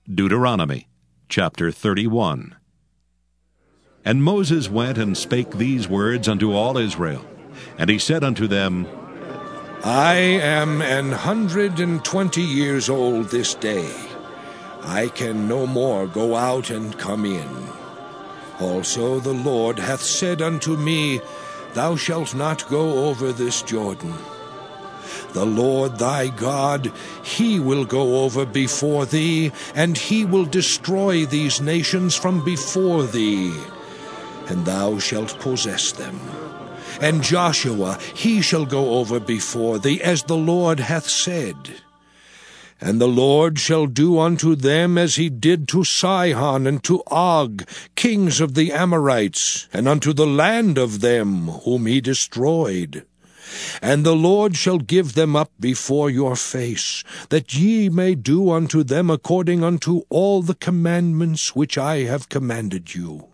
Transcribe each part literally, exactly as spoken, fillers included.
Deuteronomy chapter thirty-one. And Moses went and spake these words unto all Israel. And he said unto them, I am an hundred and twenty years old this day. I can no more go out and come in. Also the Lord hath said unto me, Thou shalt not go over this Jordan. The Lord thy God, he will go over before thee, and he will destroy these nations from before thee, and thou shalt possess them. And Joshua, he shall go over before thee, as the Lord hath said. And the Lord shall do unto them as he did to Sihon and to Og, kings of the Amorites, and unto the land of them whom he destroyed. And the Lord shall give them up before your face, that ye may do unto them according unto all the commandments which I have commanded you.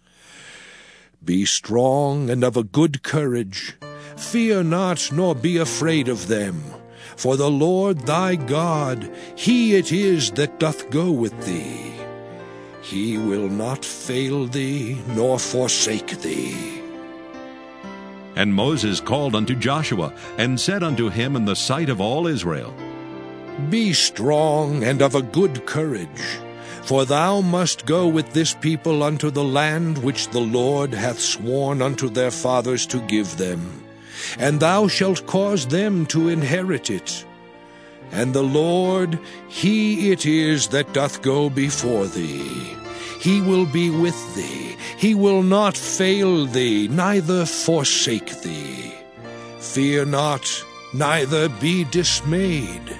Be strong and of a good courage. Fear not, nor be afraid of them. For the Lord thy God, he it is that doth go with thee. He will not fail thee, nor forsake thee. And Moses called unto Joshua, and said unto him in the sight of all Israel, Be strong and of a good courage, for thou must go with this people unto the land which the Lord hath sworn unto their fathers to give them, and thou shalt cause them to inherit it. And the Lord, he it is that doth go before thee. He will be with thee. He will not fail thee, neither forsake thee. Fear not, neither be dismayed.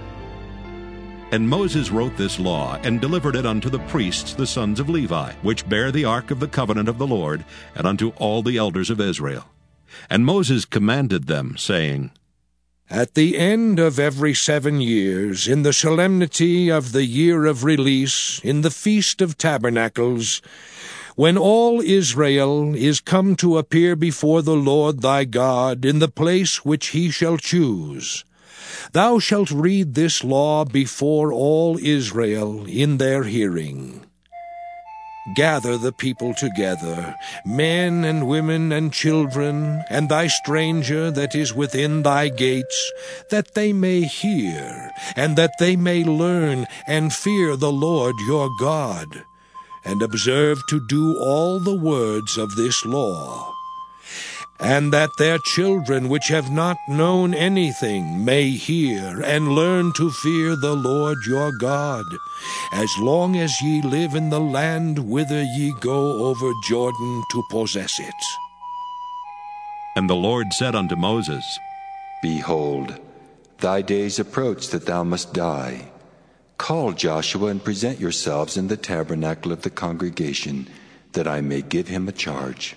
And Moses wrote this law, and delivered it unto the priests the sons of Levi, which bear the ark of the covenant of the Lord, and unto all the elders of Israel. And Moses commanded them, saying, At the end of every seven years, in the solemnity of the year of release, in the Feast of Tabernacles, when all Israel is come to appear before the Lord thy God in the place which he shall choose, thou shalt read this law before all Israel in their hearing. Gather the people together, men and women and children, and thy stranger that is within thy gates, that they may hear, and that they may learn, and fear the Lord your God, and observe to do all the words of this law. And that their children which have not known anything may hear and learn to fear the Lord your God, as long as ye live in the land whither ye go over Jordan to possess it. And the Lord said unto Moses, Behold, thy days approach that thou must die. Call Joshua and present yourselves in the tabernacle of the congregation, that I may give him a charge.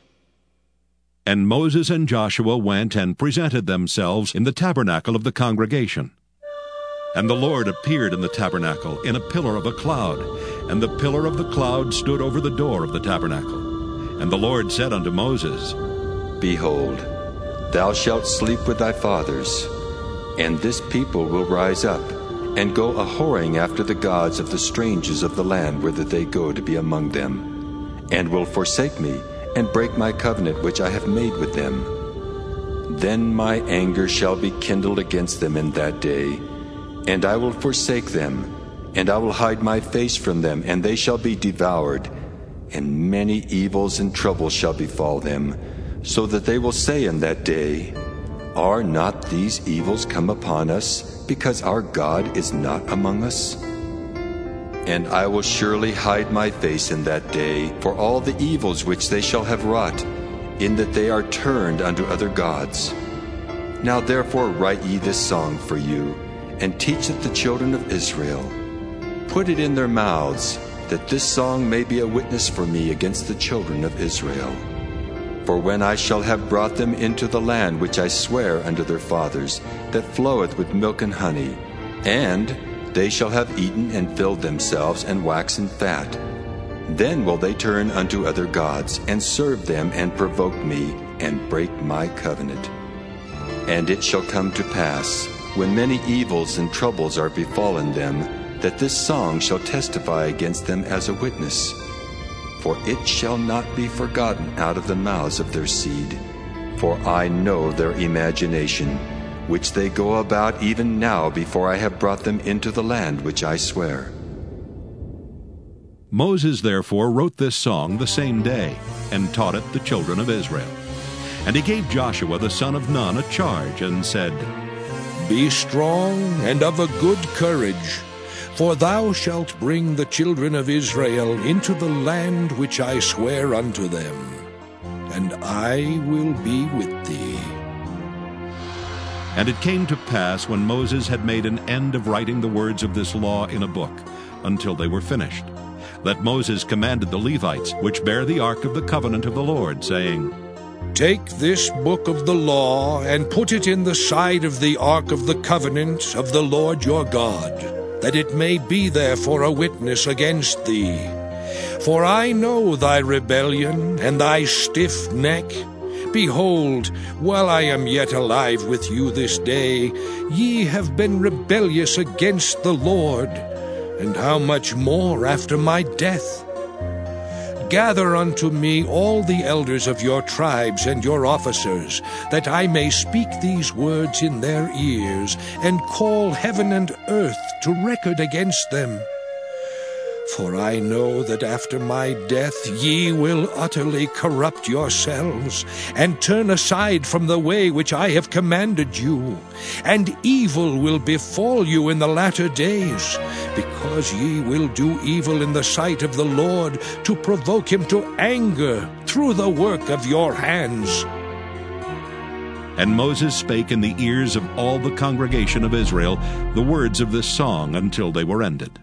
And Moses and Joshua went and presented themselves in the tabernacle of the congregation. And the Lord appeared in the tabernacle in a pillar of a cloud, and the pillar of the cloud stood over the door of the tabernacle. And the Lord said unto Moses, Behold, thou shalt sleep with thy fathers, and this people will rise up, and go a-whoring after the gods of the strangers of the land whither they go to be among them, and will forsake me, and break my covenant which I have made with them. Then my anger shall be kindled against them in that day, and I will forsake them, and I will hide my face from them, and they shall be devoured, and many evils and troubles shall befall them, so that they will say in that day, Are not these evils come upon us, because our God is not among us? And I will surely hide my face in that day for all the evils which they shall have wrought, in that they are turned unto other gods. Now therefore write ye this song for you, and teach it the children of Israel. Put it in their mouths, that this song may be a witness for me against the children of Israel. For when I shall have brought them into the land which I swear unto their fathers, that floweth with milk and honey, and they shall have eaten and filled themselves and waxen fat, then will they turn unto other gods, and serve them, and provoke me, and break my covenant. And it shall come to pass, when many evils and troubles are befallen them, that this song shall testify against them as a witness. For it shall not be forgotten out of the mouths of their seed. For I know their imagination, which they go about even now before I have brought them into the land which I swear. Moses therefore wrote this song the same day, and taught it the children of Israel. And he gave Joshua the son of Nun a charge, and said, Be strong and of a good courage, for thou shalt bring the children of Israel into the land which I swear unto them, and I will be with thee. And it came to pass, when Moses had made an end of writing the words of this law in a book, until they were finished, that Moses commanded the Levites, which bear the ark of the covenant of the Lord, saying, Take this book of the law, and put it in the side of the ark of the covenant of the Lord your God, that it may be there for a witness against thee. For I know thy rebellion and thy stiff neck. Behold, while I am yet alive with you this day, ye have been rebellious against the Lord, and how much more after my death? Gather unto me all the elders of your tribes and your officers, that I may speak these words in their ears, and call heaven and earth to record against them. For I know that after my death ye will utterly corrupt yourselves, and turn aside from the way which I have commanded you, and evil will befall you in the latter days, because ye will do evil in the sight of the Lord, to provoke him to anger through the work of your hands. And Moses spake in the ears of all the congregation of Israel the words of this song until they were ended.